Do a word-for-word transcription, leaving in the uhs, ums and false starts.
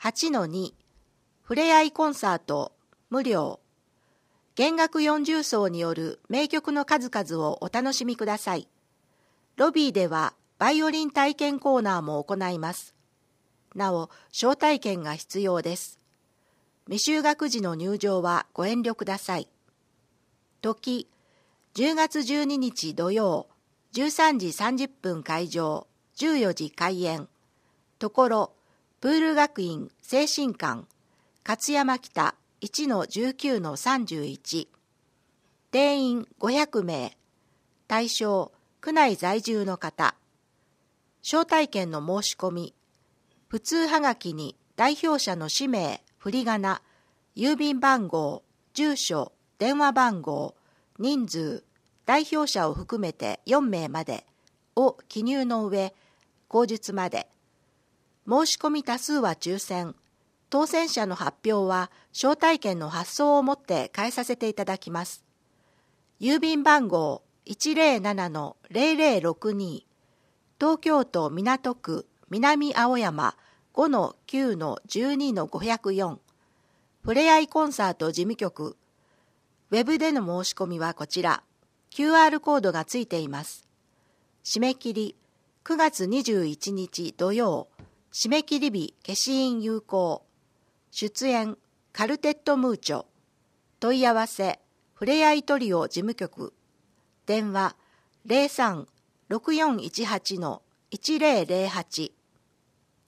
はちのに ふれあいコンサート無料。弦楽よんじゅう奏による名曲の数々をお楽しみください。ロビーではバイオリン体験コーナーも行います。なお、招待券が必要です。未就学時の入場はご遠慮ください。時、じゅうがつじゅうににち土曜、じゅうさんじさんじゅっぷん開場、じゅうよじ開演。ところ、プール学院精神館、勝山北 いちのじゅうきゅうのさんじゅういち。定員ごひゃくめい。対象、区内在住の方。招待券の申し込み。普通はがきに代表者の氏名、振り仮名、郵便番号、住所、電話番号、人数、代表者を含めてよんめいまでを記入の上、後日まで。申し込み多数は抽選。当選者の発表は招待券の発送をもって返させていただきます。郵便番号 いちぜろななのぜろぜろろくに、東京都港区南青山 ごのきゅうのじゅうにのごひゃくよん。ふれあいコンサート事務局。ウェブでの申し込みはこちら。キューアール コードがついています。締め切りくがつにじゅういちにち土曜。締め切り日消印有効。出演カルテットムーチョ。問い合わせふれあいトリオ事務局。電話 ゼロさん ろくよんいちはちのいちぜろぜろはち。